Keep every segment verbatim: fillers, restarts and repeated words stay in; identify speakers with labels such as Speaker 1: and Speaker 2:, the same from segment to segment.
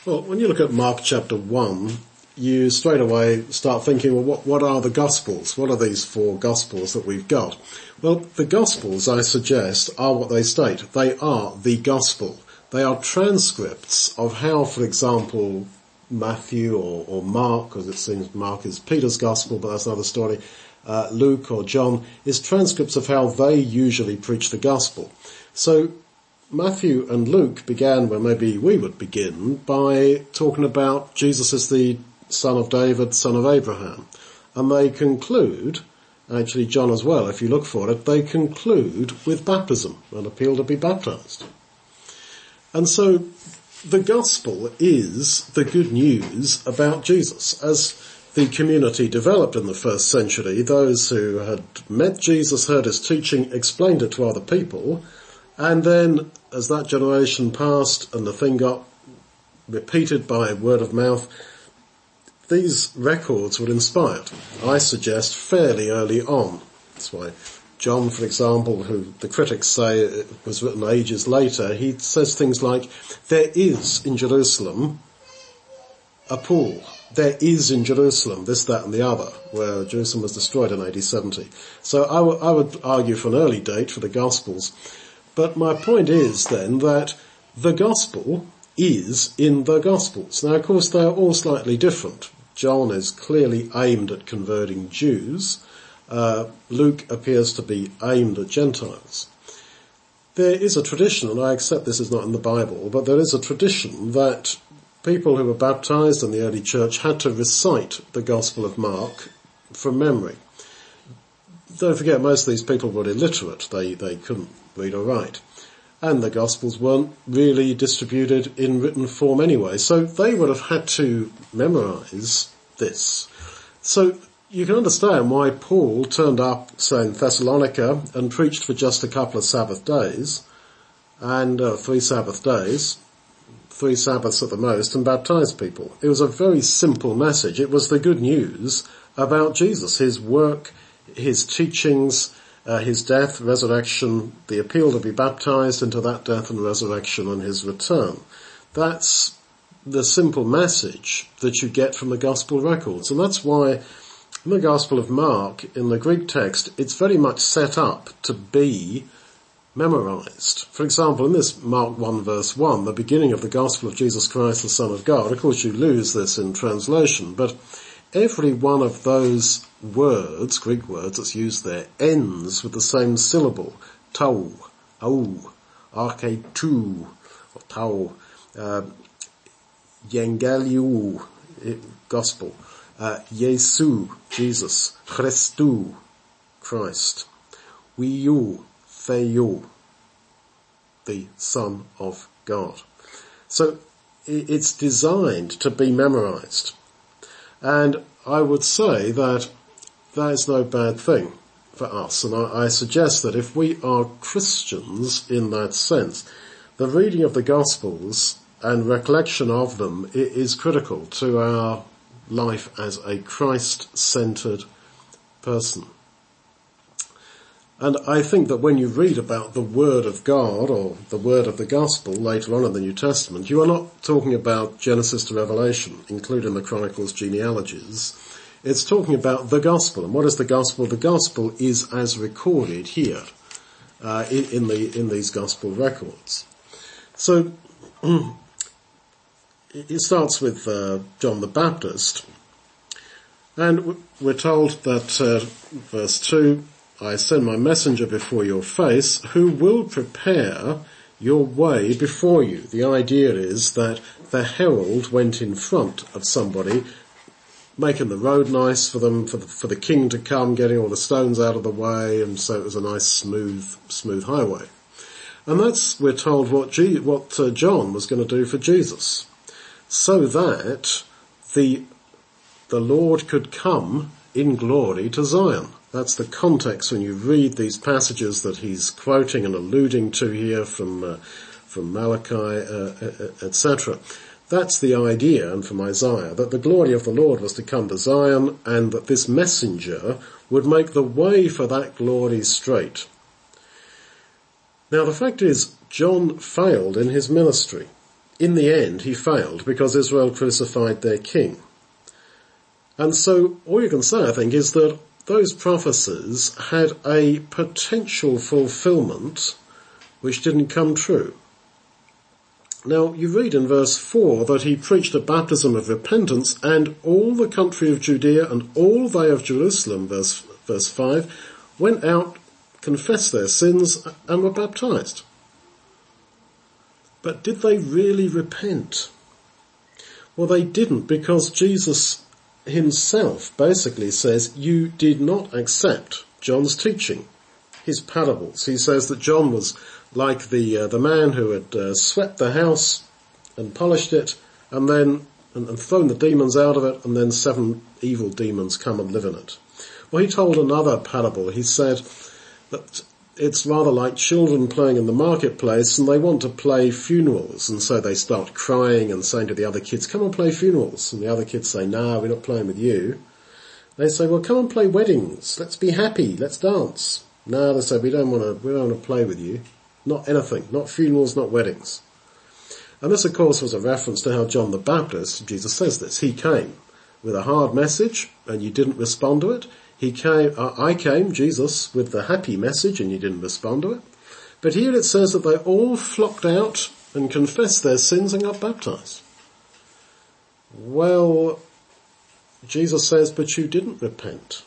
Speaker 1: Well, when you look at Mark chapter one, you straight away start thinking, well, what, what are the Gospels? What are these four Gospels that we've got? Well, the Gospels, I suggest, are what they state. They are the Gospel. They are transcripts of how, for example, Matthew or, or Mark, because it seems Mark is Peter's Gospel, but that's another story, uh, Luke or John, is transcripts of how they usually preach the Gospel. So Matthew and Luke began where maybe we would begin by talking about Jesus as the son of David, son of Abraham. And they conclude, actually John as well, if you look for it, they conclude with baptism, an appeal to be baptized. And so the gospel is the good news about Jesus. As the community developed in the first century, those who had met Jesus, heard his teaching, explained it to other people, and then as that generation passed and the thing got repeated by word of mouth, these records were inspired, I suggest, fairly early on. That's why John, for example, who the critics say it was written ages later, he says things like, there is in Jerusalem a pool. There is in Jerusalem this, that and the other, where Jerusalem was destroyed in A D seventy. So I, w- I would argue for an early date for the Gospels. But my point is then that the gospel is in the Gospels. Now, of course, they're all slightly different. John is clearly aimed at converting Jews. Uh, Luke appears to be aimed at Gentiles. There is a tradition, and I accept this is not in the Bible, but there is a tradition that people who were baptized in the early church had to recite the Gospel of Mark from memory. Don't forget, most of these people were illiterate. They, they couldn't read or write. And the Gospels weren't really distributed in written form anyway, so they would have had to memorize this. So you can understand why Paul turned up, say, in Thessalonica and preached for just a couple of Sabbath days, and uh, three Sabbath days, three Sabbaths at the most, and baptized people. It was a very simple message. It was the good news about Jesus, his work, his teachings, uh, his death, resurrection, the appeal to be baptized into that death and resurrection and his return. That's the simple message that you get from the gospel records. And that's why in the Gospel of Mark, in the Greek text, it's very much set up to be memorized. For example, in this Mark one verse one, the beginning of the Gospel of Jesus Christ, the Son of God, of course you lose this in translation, but every one of those words, Greek words that's used there, ends with the same syllable. Tau, au, arche tu, or tau, uh, Evangeliu, gospel, uh, Jesu, Jesus, Christu, Christ, Wiu, Theou, the Son of God. So it's designed to be memorized. And I would say that that is no bad thing for us. And I, I suggest that if we are Christians in that sense, the reading of the Gospels and recollection of them is critical to our life as a Christ-centered person. And I think that when you read about the Word of God or the Word of the Gospel later on in the New Testament, you are not talking about Genesis to Revelation, including the Chronicles genealogies. It's talking about the Gospel. And what is the Gospel? The Gospel is as recorded here uh, in, in, the, in these Gospel records. So it starts with uh, John the Baptist. And we're told that, uh, verse two, I send my messenger before your face who will prepare your way before you. The idea is that the herald went in front of somebody, making the road nice for them, for the, for the king to come, getting all the stones out of the way, and so it was a nice smooth, smooth highway. And that's, we're told, what, G, what uh, John was going to do for Jesus, so that the, the Lord could come in glory to Zion. That's the context when you read these passages that he's quoting and alluding to here from uh, from Malachi, uh, et cetera. That's the idea, and from Isaiah, that the glory of the Lord was to come to Zion and that this messenger would make the way for that glory straight. Now the fact is, John failed in his ministry. in the end he failed because Israel crucified their king. And so all you can say, I think, is that those prophecies had a potential fulfillment which didn't come true. Now, you read in verse four that he preached a baptism of repentance, and all the country of Judea and all they of Jerusalem, verse, verse five, went out, confessed their sins, and were baptized. But did they really repent? Well, they didn't, because Jesus himself basically says, you did not accept John's teaching, his parables. He says that John was like the uh, the man who had uh, swept the house and polished it and then and, and thrown the demons out of it, and then seven evil demons come and live in it. Well, he told another parable. He said that it's rather like children playing in the marketplace, and they want to play funerals, and so they start crying and saying to the other kids, come and play funerals. And the other kids say, no, we're not playing with you. They say, well, come and play weddings. Let's be happy. Let's dance. No, they say, we don't want to, we don't want to play with you. Not anything. Not funerals, not weddings. And this, of course, was a reference to how John the Baptist, Jesus says this, he came with a hard message and you didn't respond to it. He came, uh, I came, Jesus, with the happy message and you didn't respond to it. But here it says that they all flocked out and confessed their sins and got baptized. Well, Jesus says, but you didn't repent.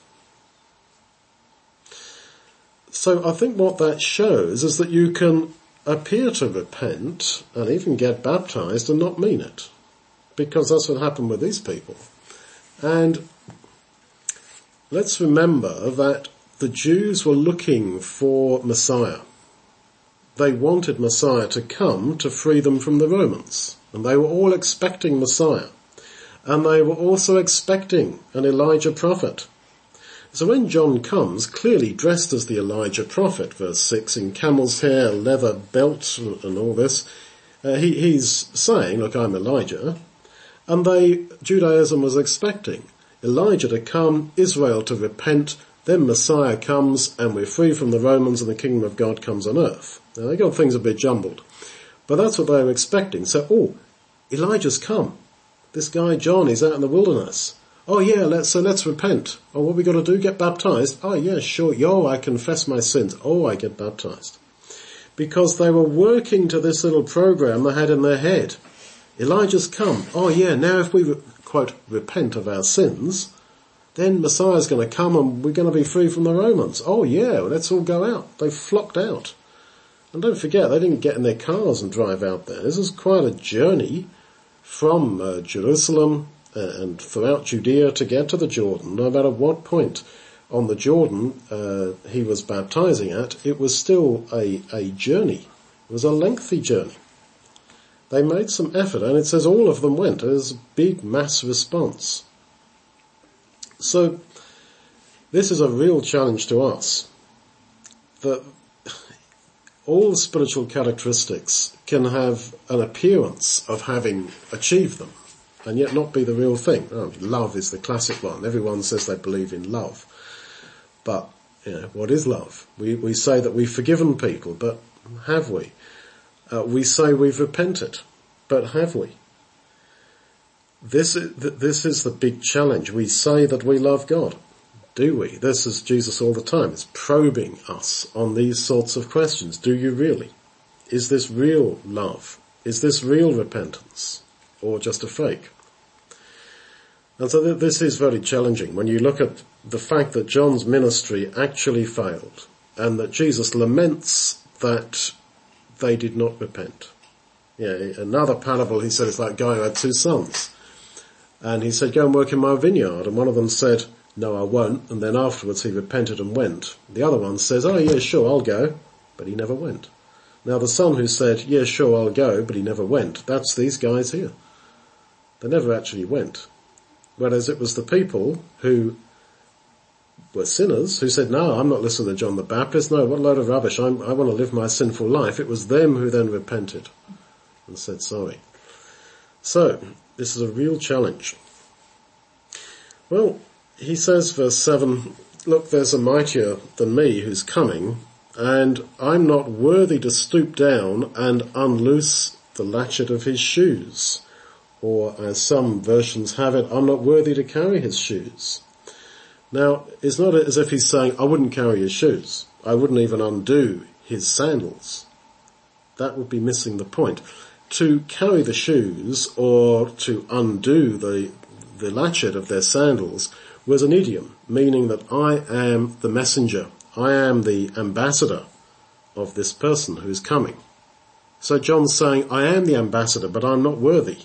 Speaker 1: So I think what that shows is that you can appear to repent and even get baptized and not mean it. Because that's what happened with these people. And let's remember that the Jews were looking for Messiah. They wanted Messiah to come to free them from the Romans. And they were all expecting Messiah. And they were also expecting an Elijah prophet. So when John comes, clearly dressed as the Elijah prophet, verse six, in camel's hair, leather belt and all this, uh, he, he's saying, look, I'm Elijah. And they, Judaism was expecting Elijah to come, Israel to repent, then Messiah comes and we're free from the Romans and the kingdom of God comes on earth. Now they got things a bit jumbled. But that's what they were expecting. So, oh, Elijah's come. This guy John is out in the wilderness. Oh yeah, let's, so let's repent. Oh, what we got to do? Get baptized? Oh yeah, sure. Yo, I confess my sins. Oh, I get baptized. Because they were working to this little program they had in their head. Elijah's come. Oh yeah, now if we, re- quote, repent of our sins, then Messiah's going to come and we're going to be free from the Romans. Oh yeah, let's all go out. They flocked out. And don't forget, they didn't get in their cars and drive out there. This is quite a journey from uh, Jerusalem uh, and throughout Judea to get to the Jordan. No matter what point on the Jordan uh, he was baptizing at, it was still a, a journey. It was a lengthy journey. They made some effort, and it says all of them went. It was a big mass response. So this is a real challenge to us. That all spiritual characteristics can have an appearance of having achieved them, and yet not be the real thing. Oh, love is the classic one. Everyone says they believe in love. But, you know, what is love? We, we say that we've forgiven people, but have we? Uh, we say we've repented, but have we? This is, this is the big challenge. We say that we love God. Do we? This is Jesus all the time. It's probing us on these sorts of questions. Do you really? Is this real love? Is this real repentance? Or just a fake? And so th- this is very challenging when you look at the fact that John's ministry actually failed and that Jesus laments that they did not repent. Yeah, another parable, he said, it's like a guy who had two sons. And he said, go and work in my vineyard. And one of them said, no, I won't. And then afterwards he repented and went. The other one says, oh yeah, sure, I'll go. But he never went. Now the son who said, yeah, sure, I'll go, but he never went, that's these guys here. They never actually went. Whereas it was the people who were sinners who said, no, I'm not listening to John the Baptist. No, what a load of rubbish. I'm, I want to live my sinful life. It was them who then repented and said sorry. So, this is a real challenge. Well, he says, verse seven, look, there's a mightier than me who's coming, and I'm not worthy to stoop down and unloose the latchet of his shoes. Or, as some versions have it, I'm not worthy to carry his shoes. Now, it's not as if he's saying, I wouldn't carry his shoes. I wouldn't even undo his sandals. That would be missing the point. To carry the shoes or to undo the, the latchet of their sandals was an idiom, meaning that I am the messenger. I am the ambassador of this person who is coming. So John's saying, I am the ambassador, but I'm not worthy.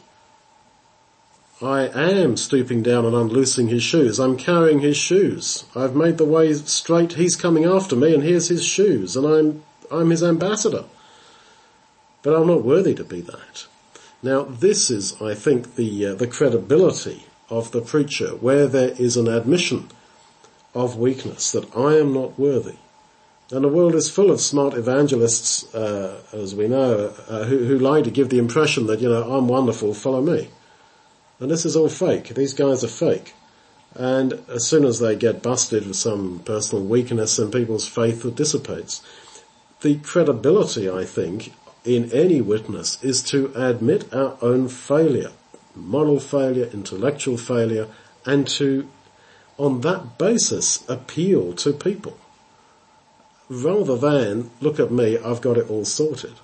Speaker 1: I am stooping down and unloosing his shoes. I'm carrying his shoes. I've made the way straight. He's coming after me, and here's his shoes, and I'm I'm his ambassador. But I'm not worthy to be that. Now, this is, I think, the uh, the credibility of the preacher, where there is an admission of weakness, that I am not worthy. And the world is full of smart evangelists, uh, as we know, uh, who, who lie to give the impression that, you know, I'm wonderful, follow me. And this is all fake. These guys are fake. And as soon as they get busted with some personal weakness, then people's faith dissipates. The credibility, I think, in any witness is to admit our own failure, moral failure, intellectual failure, and to, on that basis, appeal to people. Rather than, look at me, I've got it all sorted.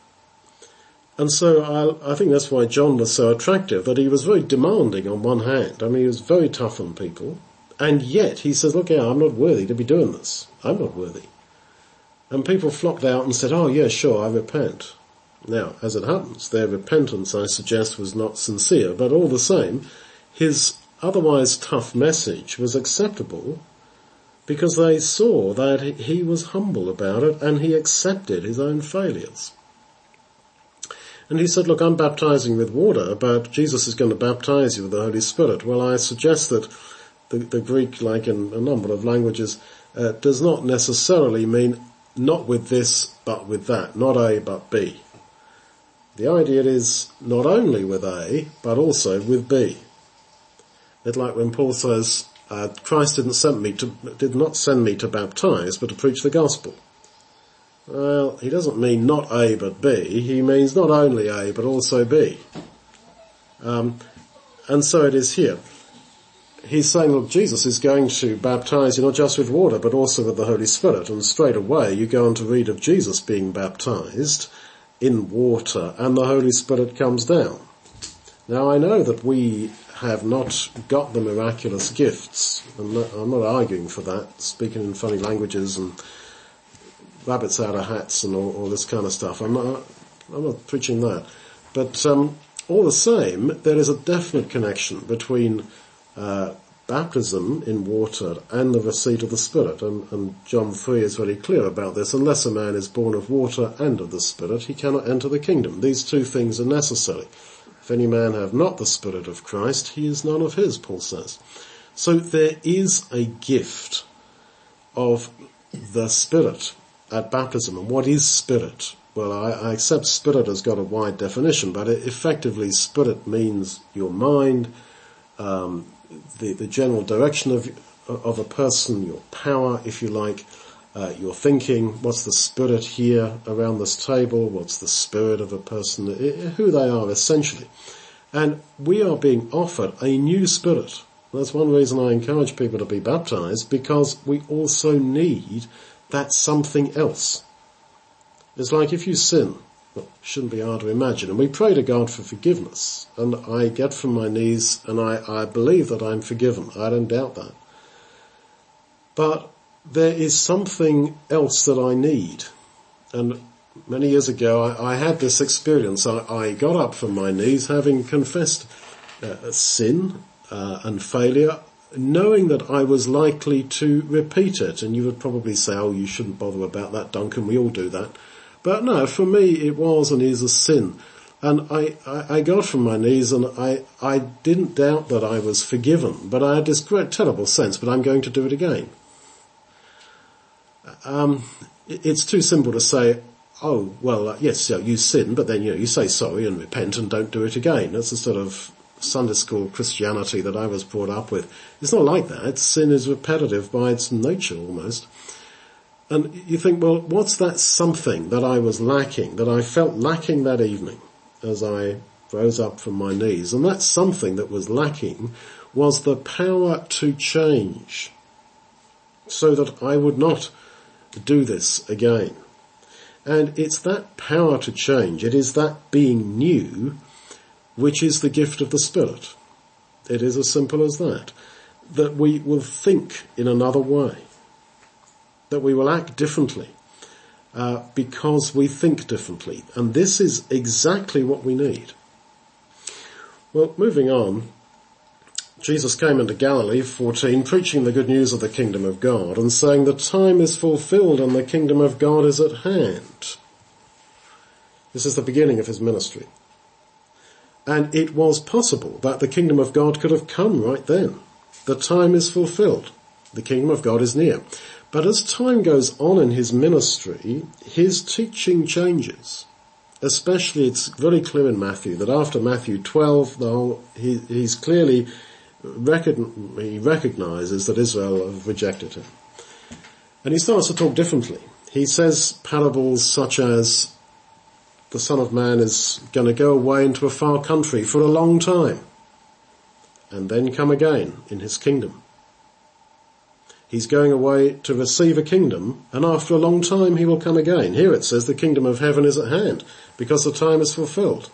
Speaker 1: And so I, I think that's why John was so attractive, that he was very demanding on one hand. I mean, he was very tough on people. And yet he says, look here, I'm not worthy to be doing this. I'm not worthy. And people flocked out and said, oh yeah, sure, I repent. Now, as it happens, their repentance, I suggest, was not sincere, but all the same, his otherwise tough message was acceptable because they saw that he was humble about it and he accepted his own failures. And he said, look, I'm baptizing with water, but Jesus is going to baptize you with the Holy Spirit. Well, I suggest that the, the Greek, like in a number of languages, uh, does not necessarily mean not with this, but with that. Not A, but B. The idea is not only with A, but also with B. It's like when Paul says, uh, Christ didn't send me to, did not send me to baptize, but to preach the gospel. Well, he doesn't mean not A but B. He means not only A but also B. Um, and so it is here. He's saying, look, Jesus is going to baptize you not just with water but also with the Holy Spirit. And straight away you go on to read of Jesus being baptized in water and the Holy Spirit comes down. Now I know that we have not got the miraculous gifts. I'm not, I'm not arguing for that, speaking in funny languages and rabbits out of hats and all, all this kind of stuff. I'm not, I'm not preaching that. But um, all the same, there is a definite connection between uh, baptism in water and the receipt of the Spirit. And, and John three is very clear about this. Unless a man is born of water and of the Spirit, he cannot enter the kingdom. These two things are necessary. If any man have not the Spirit of Christ, he is none of his, Paul says. So there is a gift of the Spirit at baptism. And what is spirit? Well, I, I accept spirit has got a wide definition, but it, effectively spirit means your mind, um, the, the general direction of of a person, your power, if you like, uh, your thinking. What's the spirit here around this table? What's the spirit of a person? Who they are, essentially. And we are being offered a new spirit. That's one reason I encourage people to be baptized, because we also need that's something else. It's like if you sin, well, it shouldn't be hard to imagine, and we pray to God for forgiveness, and I get from my knees and I, I believe that I'm forgiven. I don't doubt that. But there is something else that I need. And many years ago I, I had this experience. I, I got up from my knees having confessed uh, sin uh, and failure, knowing that I was likely to repeat it. And you would probably say, oh, you shouldn't bother about that, Duncan, we all do that. But no, for me it was and is a sin. And I, I, I got from my knees and I, I didn't doubt that I was forgiven, but I had this great terrible sense, but I'm going to do it again. Um, it's too simple to say, oh, well, uh, yes, yeah, you sin, but then, you know, you say sorry and repent and don't do it again. That's the sort of Sunday school Christianity that I was brought up with. It's not like that. Sin is repetitive by its nature almost. And you think, well, what's that something that I was lacking, that I felt lacking that evening? as I rose up from my knees. And that's something that was lacking, was the power to change, so that I would not do this again. And it's that power to change, it is that being new, which is the gift of the Spirit. It is as simple as that. That we will think in another way. That we will act differently. Uh, because we think differently. And this is exactly what we need. Well, moving on. Jesus came into Galilee, fourteen, preaching the good news of the kingdom of God and saying the time is fulfilled and the kingdom of God is at hand. This is the beginning of his ministry. And it was possible that the kingdom of God could have come right then. The time is fulfilled. The kingdom of God is near. But as time goes on in his ministry, his teaching changes. Especially, it's very clear in Matthew that after Matthew twelve, the whole, he, he's clearly recogn, he recognizes that Israel have rejected him. And he starts to talk differently. He says parables such as the Son of Man is going to go away into a far country for a long time and then come again in his kingdom. He's going away to receive a kingdom, and after a long time he will come again. Here it says the kingdom of heaven is at hand, because the time is fulfilled.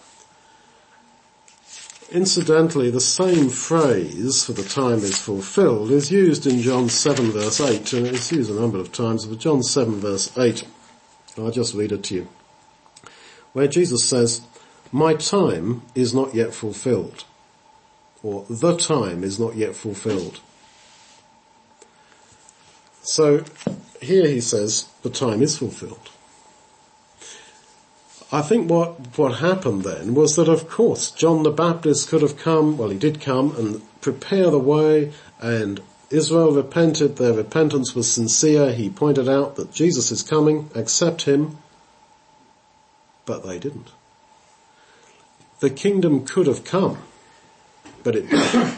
Speaker 1: Incidentally, the same phrase for the time is fulfilled is used in John seven verse eight, and it's used a number of times, but John seven verse eight, I'll just read it to you, where Jesus says, "My time is not yet fulfilled," or "the time is not yet fulfilled." So here he says the time is fulfilled. I think what, what happened then was that, of course, John the Baptist could have come, well, he did come and prepare the way, and Israel repented. Their repentance was sincere. He pointed out that Jesus is coming, accept him, but they didn't. The kingdom could have come, but it didn't.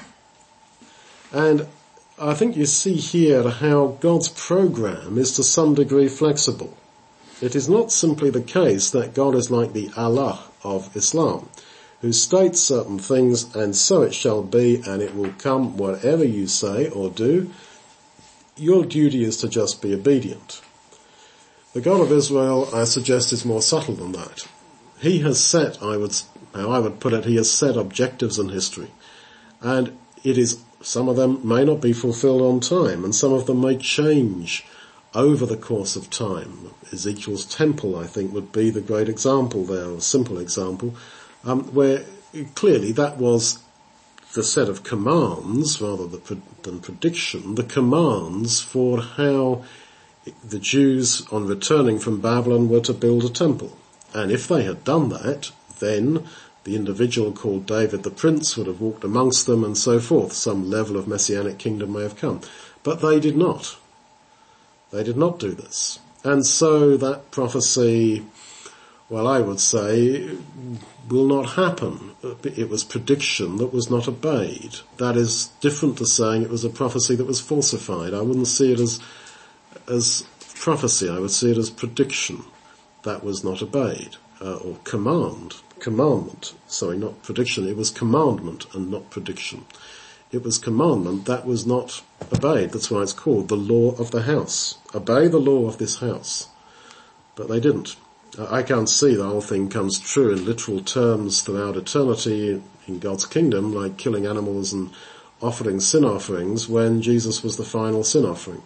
Speaker 1: And I think you see here how God's program is to some degree flexible. It is not simply the case that God is like the Allah of Islam, who states certain things and so it shall be and it will come whatever you say or do. Your duty is to just be obedient. The God of Israel, I suggest, is more subtle than that. He has set, I would, how I would put it, he has set objectives in history. And it is, some of them may not be fulfilled on time, and some of them may change over the course of time. Ezekiel's temple, I think, would be the great example there, a simple example, um, where clearly that was the set of commands, rather than prediction, the commands for how the Jews, on returning from Babylon, were to build a temple. And if they had done that, then the individual called David the Prince would have walked amongst them and so forth. Some level of messianic kingdom may have come. But they did not. They did not do this. And so that prophecy, well, I would say, will not happen. It was prediction that was not obeyed. That is different to saying it was a prophecy that was falsified. I wouldn't see it as, as prophecy. I would see it as prediction that was not obeyed, uh, or command. Commandment, sorry, not prediction. It was commandment and not prediction. It was commandment that was not obeyed. That's why it's called the law of the house. Obey the law of this house. But they didn't. I can't see the whole thing comes true in literal terms throughout eternity in God's kingdom, like killing animals and offering sin offerings when Jesus was the final sin offering.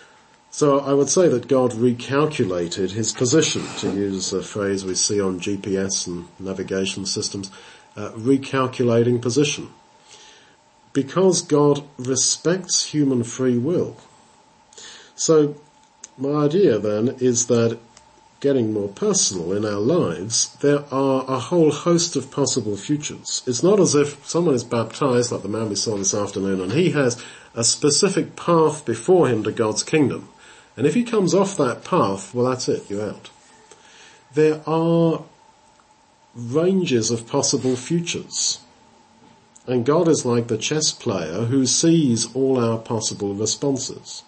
Speaker 1: So I would say that God recalculated his position, to use a phrase we see on G P S and navigation systems, uh, recalculating position. Because God respects human free will. So my idea then is that, getting more personal in our lives, there are a whole host of possible futures. It's not as if someone is baptized, like the man we saw this afternoon, and he has a specific path before him to God's kingdom. And if he comes off that path, well, that's it, you're out. There are ranges of possible futures. And God is like the chess player who sees all our possible responses.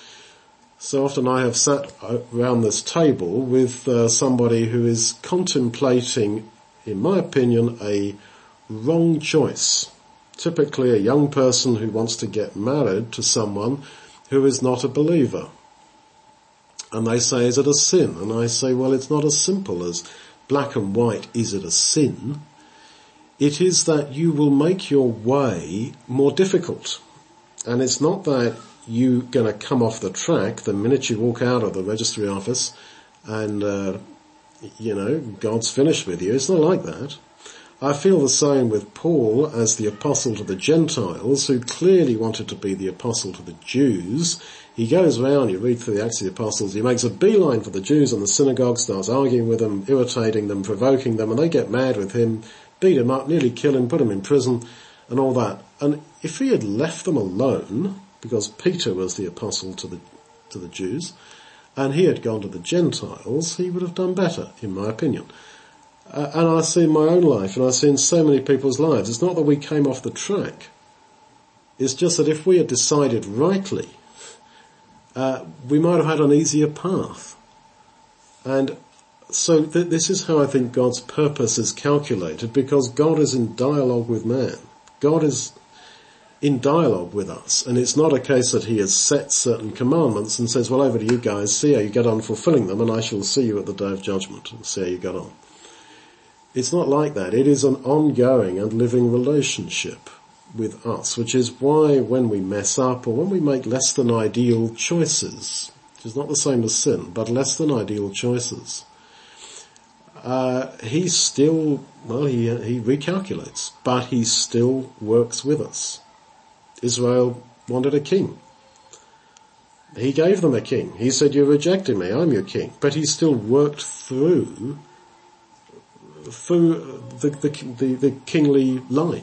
Speaker 1: So often I have sat around this table with uh, somebody who is contemplating in my opinion, a wrong choice. Typically a young person who wants to get married to someone who is not a believer. And they say, is it a sin? And I say, well, it's not as simple as black and white, is it a sin? It is that you will make your way more difficult. And it's not that you're going to come off the track the minute you walk out of the registry office and, uh, you know, God's finished with you. It's not like that. I feel the same with Paul as the apostle to the Gentiles, who clearly wanted to be the apostle to the Jews. He goes round, you read through the Acts of the Apostles, he makes a beeline for the Jews in the synagogue, starts arguing with them, irritating them, provoking them, and they get mad with him, beat him up, nearly kill him, put him in prison, and all that. And if he had left them alone, because Peter was the apostle to the to the Jews, and he had gone to the Gentiles, he would have done better, in my opinion. Uh, and I see in my own life, and I see in so many people's lives, it's not that we came off the track. It's just that if we had decided rightly, uh, we might have had an easier path. And so th- this is how I think God's purpose is calculated, because God is in dialogue with man. God is in dialogue with us, and it's not a case that he has set certain commandments and says, well, over to you guys, see how you get on fulfilling them, and I shall see you at the day of judgment and see how you get on. It's not like that. It is an ongoing and living relationship with us, which is why when we mess up or when we make less than ideal choices, which is not the same as sin, but less than ideal choices, uh, he still, well, he, he recalculates, but he still works with us. Israel wanted a king. He gave them a king. He said, you're rejecting me, I'm your king. But he still worked through through the, the, the, the kingly line.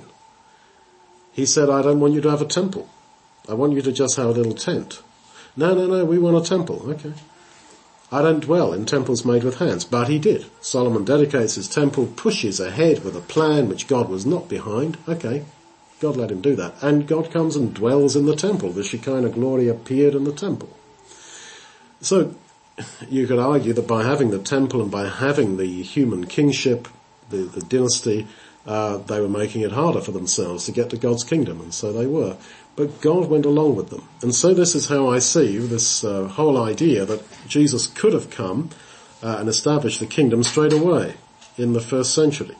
Speaker 1: He said, I don't want you to have a temple. I want you to just have a little tent. No, no, no, we want a temple. Okay. I don't dwell in temples made with hands, but he did. Solomon dedicates his temple, pushes ahead with a plan which God was not behind. Okay. God let him do that. And God comes and dwells in the temple. The Shekinah glory appeared in the temple. So, you could argue that by having the temple and by having the human kingship, the, the dynasty, uh, they were making it harder for themselves to get to God's kingdom, and so they were. But God went along with them. And so this is how I see this uh, whole idea that Jesus could have come uh, and established the kingdom straight away in the first century.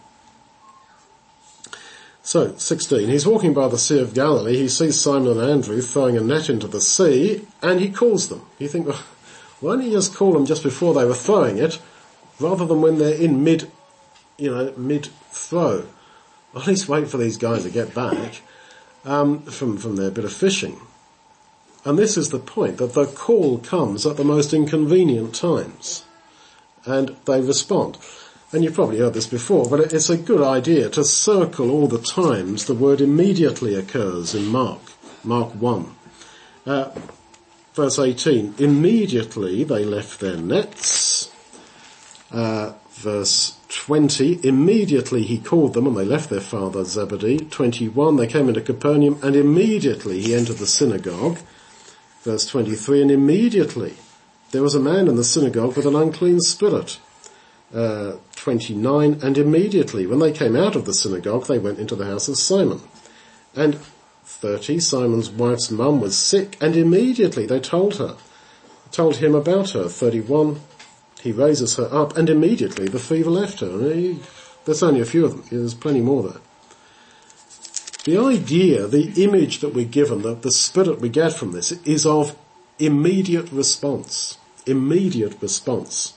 Speaker 1: So, sixteen, he's walking by the Sea of Galilee, he sees Simon and Andrew throwing a net into the sea, and he calls them. You think, well, why don't you just call them just before they were throwing it, rather than when they're in mid, you know, mid-throw? Well, at least wait for these guys to get back um, from, from their bit of fishing. And this is the point, that the call comes at the most inconvenient times, and they respond. And you've probably heard this before, but it's a good idea to circle all the times the word immediately occurs in Mark, Mark one. Uh, Verse eighteen, immediately they left their nets. Uh, verse twenty, immediately he called them and they left their father Zebedee. twenty-one, they came into Capernaum and immediately he entered the synagogue. Verse twenty-three, and immediately there was a man in the synagogue with an unclean spirit. Uh, twenty-nine, and immediately when they came out of the synagogue they went into the house of Simon. And thirty, Simon's wife's mum was sick, and immediately they told her, told him about her. thirty-one, he raises her up, and immediately the fever left her. And he, there's only a few of them, there's plenty more there. The idea, the image that we're given, the, the spirit we get from this is of immediate response. Immediate response.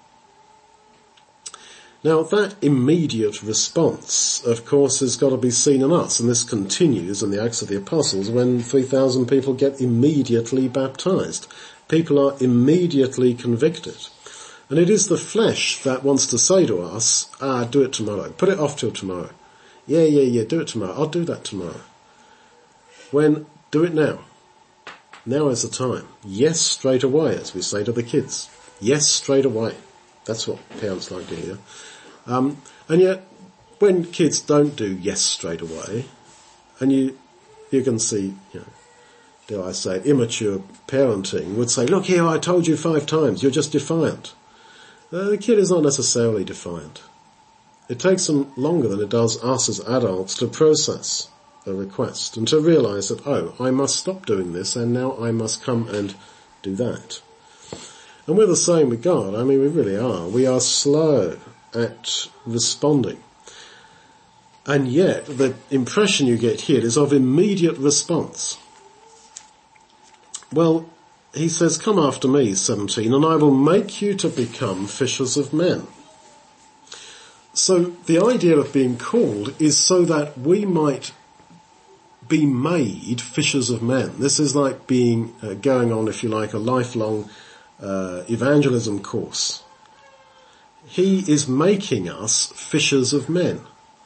Speaker 1: Now, that immediate response, of course, has got to be seen in us, and this continues in the Acts of the Apostles when three thousand people get immediately baptized. People are immediately convicted. And it is the flesh that wants to say to us, ah, do it tomorrow. Put it off till tomorrow. Yeah, yeah, yeah, do it tomorrow. I'll do that tomorrow. When, do it now. Now is the time. Yes, straight away, as we say to the kids. Yes, straight away. That's what parents like to hear. Um, and yet, when kids don't do yes straight away, and you you can see, you know, dare I say, immature parenting would say, look here, I told you five times, you're just defiant. Uh, the kid is not necessarily defiant. It takes them longer than it does us as adults to process a request and to realise that, oh, I must stop doing this and now I must come and do that. And we're the same with God. I mean, we really are. We are slow at responding. And yet, the impression you get here is of immediate response. Well, he says, come after me, seventeen, and I will make you to become fishers of men. So the idea of being called is so that we might be made fishers of men. This is like being, uh, going on, if you like, a lifelong uh, evangelism course. He is making us fishers of men.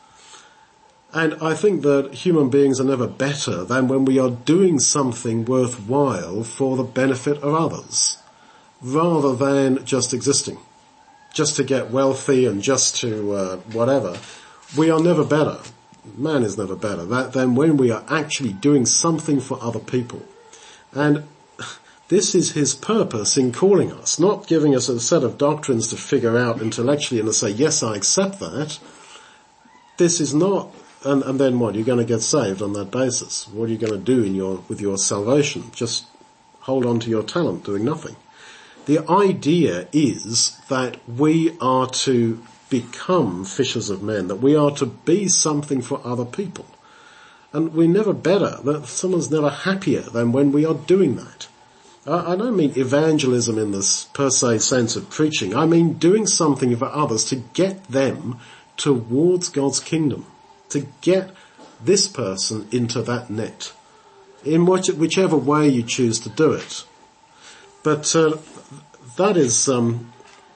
Speaker 1: And I think that human beings are never better than when we are doing something worthwhile for the benefit of others, rather than just existing, just to get wealthy and just to uh, whatever. We are never better. Man is never better that, than when we are actually doing something for other people. And this is his purpose in calling us, not giving us a set of doctrines to figure out intellectually and to say, yes, I accept that. This is not... And, and then what? You're going to get saved on that basis. What are you going to do in your, with your salvation? Just hold on to your talent, doing nothing. The idea is that we are to become fishers of men, that we are to be something for other people. And we're never better, that someone's never happier than when we are doing that. I, I don't mean evangelism in this per se sense of preaching. I mean doing something for others to get them towards God's kingdom, to get this person into that net, in which, whichever way you choose to do it. But uh, that is, um,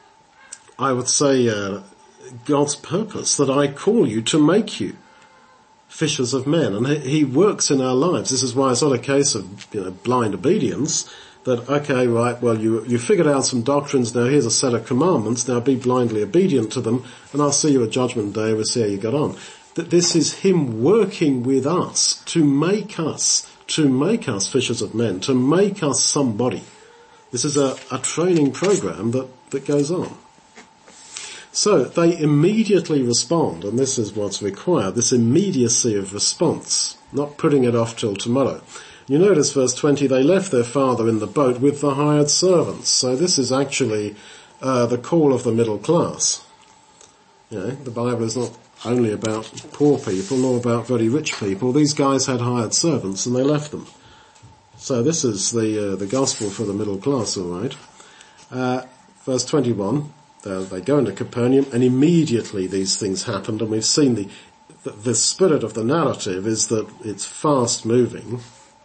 Speaker 1: I would say, uh, God's purpose, that I call you to make you fishers of men. And he works in our lives. This is why it's not a case of, you know, blind obedience, that, okay, right, well, you, you figured out some doctrines, now here's a set of commandments, now be blindly obedient to them, and I'll see you at Judgment Day, we'll see how you got on. That this is him working with us to make us, to make us fishers of men, to make us somebody. This is a, a training program that, that goes on. So they immediately respond, and this is what's required, this immediacy of response, not putting it off till tomorrow. You notice verse twenty, they left their father in the boat with the hired servants. So this is actually uh, the call of the middle class. You know, the Bible is not only about poor people, nor about very rich people. These guys had hired servants and they left them. So this is the uh, the gospel for the middle class, all right. Uh, verse twenty-one, uh, they go into Capernaum and immediately these things happened, and we've seen the, the, the spirit of the narrative is that it's fast moving.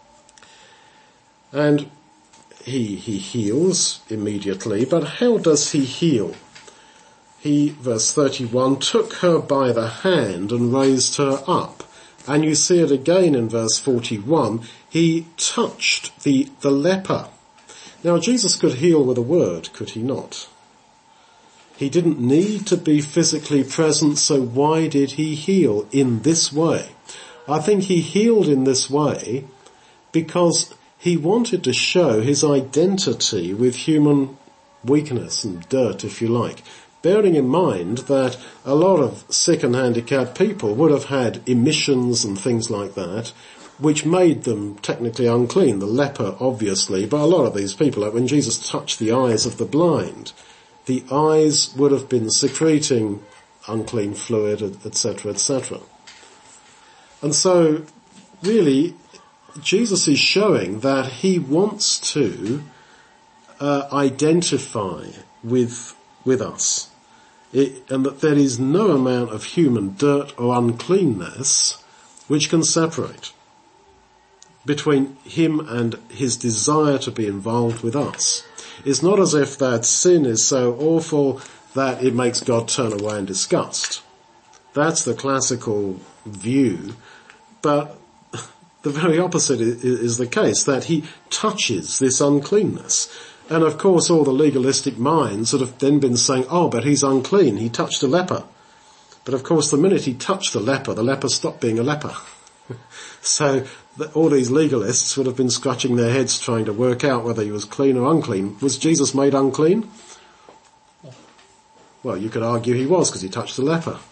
Speaker 1: And he, he heals immediately, but how does he heal? He, verse thirty-one, took her by the hand and raised her up. And you see it again in verse forty-one. He touched the, the leper. Now Jesus could heal with a word, could he not? He didn't need to be physically present, so why did he heal in this way? I think he healed in this way because he wanted to show his identity with human weakness and dirt, if you like. Bearing in mind that a lot of sick and handicapped people would have had emissions and things like that, which made them technically unclean. The leper, obviously, but a lot of these people, like when Jesus touched the eyes of the blind, the eyes would have been secreting unclean fluid, et cetera, et cetera. And so, really, Jesus is showing that he wants to uh, identify with with us. It, and that there is no amount of human dirt or uncleanness which can separate between him and his desire to be involved with us. It's not as if that sin is so awful that it makes God turn away in disgust. That's the classical view, but the very opposite is the case, that he touches this uncleanness. And of course all the legalistic minds that have then been saying, oh, but he's unclean, he touched a leper. But of course the minute he touched the leper, the leper stopped being a leper. So the, all these legalists would have been scratching their heads trying to work out whether he was clean or unclean. Was Jesus made unclean? Well, you could argue he was because he touched the leper.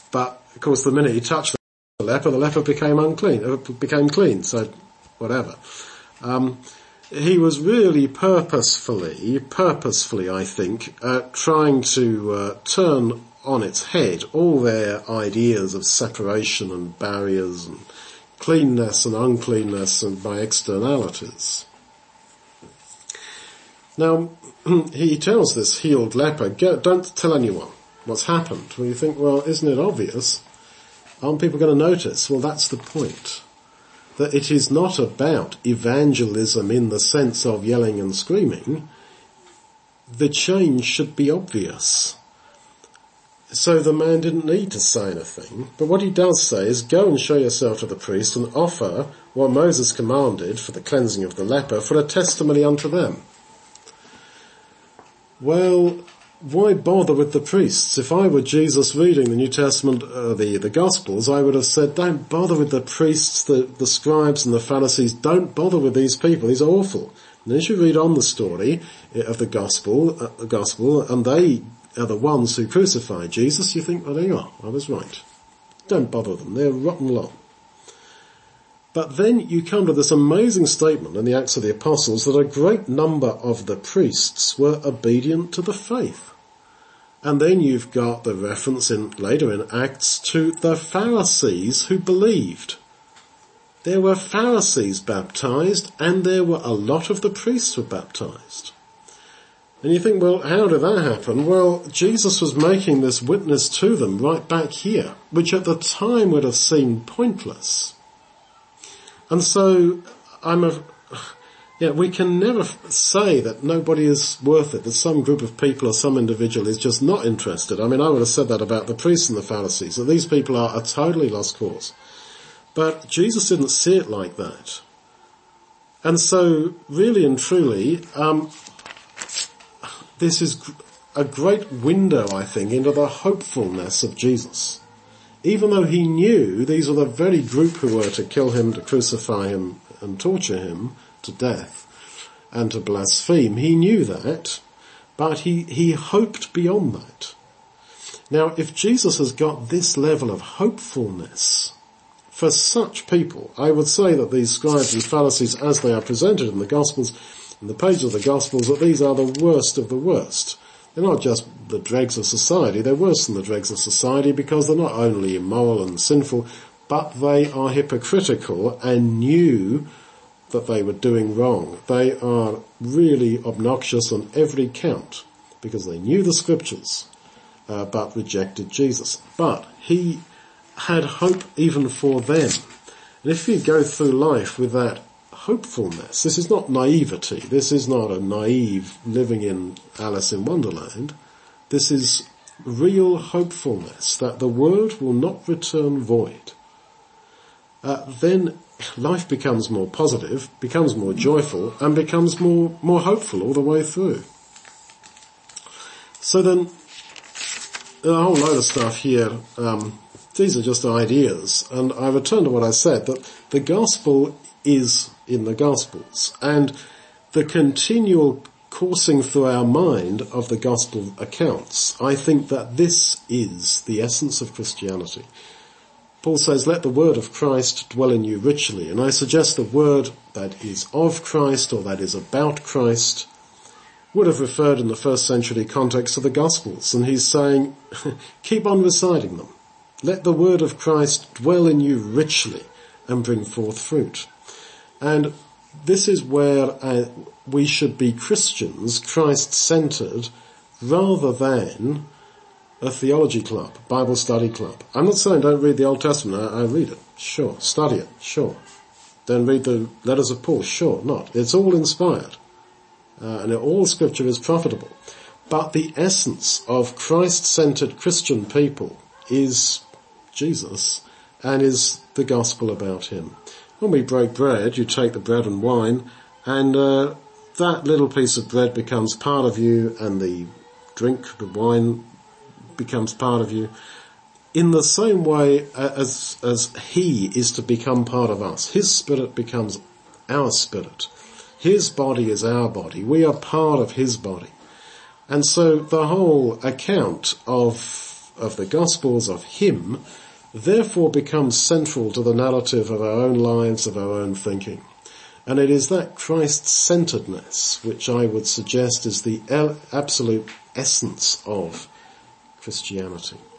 Speaker 1: But, of course, the minute he touched the leper, the leper became unclean, uh, became clean, so whatever. Um, he was really purposefully, purposefully, I think, uh, trying to uh, turn on its head all their ideas of separation and barriers and cleanness and uncleanness and by externalities. Now, he tells this healed leper, Go, don't tell anyone what's happened. Well, you think, well, isn't it obvious? Aren't people going to notice? Well, that's the point. That it is not about evangelism in the sense of yelling and screaming. The change should be obvious. So the man didn't need to say anything. But what he does say is, go and show yourself to the priest and offer what Moses commanded for the cleansing of the leper for a testimony unto them. Well, why bother with the priests? If I were Jesus reading the New Testament, uh, the, the Gospels, I would have said, don't bother with the priests, the, the scribes and the Pharisees. Don't bother with these people. These are awful. And as you read on the story of the Gospel, uh, the Gospel, and they are the ones who crucified Jesus, you think, well, there you are. I was right. Don't bother them. They're rotten lot. But then you come to this amazing statement in the Acts of the Apostles that a great number of the priests were obedient to the faith. And then you've got the reference in later in Acts to the Pharisees who believed. There were Pharisees baptized, and there were a lot of the priests were baptized. And you think, well, how did that happen? Well, Jesus was making this witness to them right back here, which at the time would have seemed pointless. And so, I'm a, yeah, we can never say that nobody is worth it, that some group of people or some individual is just not interested. I mean, I would have said that about the priests and the Pharisees, that these people are a totally lost cause. But Jesus didn't see it like that. And so, really and truly, um, this is a great window, I think, into the hopefulness of Jesus. Even though he knew these were the very group who were to kill him, to crucify him and torture him to death and to blaspheme, he knew that, but he, he hoped beyond that. Now, if Jesus has got this level of hopefulness for such people, I would say that these scribes and Pharisees, as they are presented in the Gospels, in the pages of the Gospels, that these are the worst of the worst. They're not just the dregs of society, they're worse than the dregs of society because they're not only immoral and sinful, but they are hypocritical and knew that they were doing wrong. They are really obnoxious on every count because they knew the scriptures, uh, but rejected Jesus. But he had hope even for them. And if you go through life with that hopefulness, this is not naivety, this is not a naive living in Alice in Wonderland, this is real hopefulness that the word will not return void. Uh, then life becomes more positive, becomes more joyful, and becomes more, more hopeful all the way through. So then, a whole load of stuff here, um, these are just ideas, and I return to what I said, that the gospel is in the Gospels, and the continual coursing through our mind of the Gospel accounts, I think that this is the essence of Christianity. Paul says, let the word of Christ dwell in you richly, and I suggest the word that is of Christ or that is about Christ would have referred in the first century context to the Gospels, and he's saying, keep on reciting them. Let the word of Christ dwell in you richly and bring forth fruit. And this is where uh, we should be Christians, Christ-centered, rather than a theology club, Bible study club. I'm not saying don't read the Old Testament. I, I read it, sure. Study it, sure. Don't read the letters of Paul, sure, not. It's all inspired. Uh, and all scripture is profitable. But the essence of Christ-centered Christian people is Jesus and is the gospel about him. When we break bread, you take the bread and wine, and uh, that little piece of bread becomes part of you, and the drink, the wine, becomes part of you. In the same way as as he is to become part of us. His spirit becomes our spirit. His body is our body. We are part of his body. And so the whole account of of the Gospels, of him, therefore becomes central to the narrative of our own lives, of our own thinking. And it is that Christ-centeredness which I would suggest is the absolute essence of Christianity.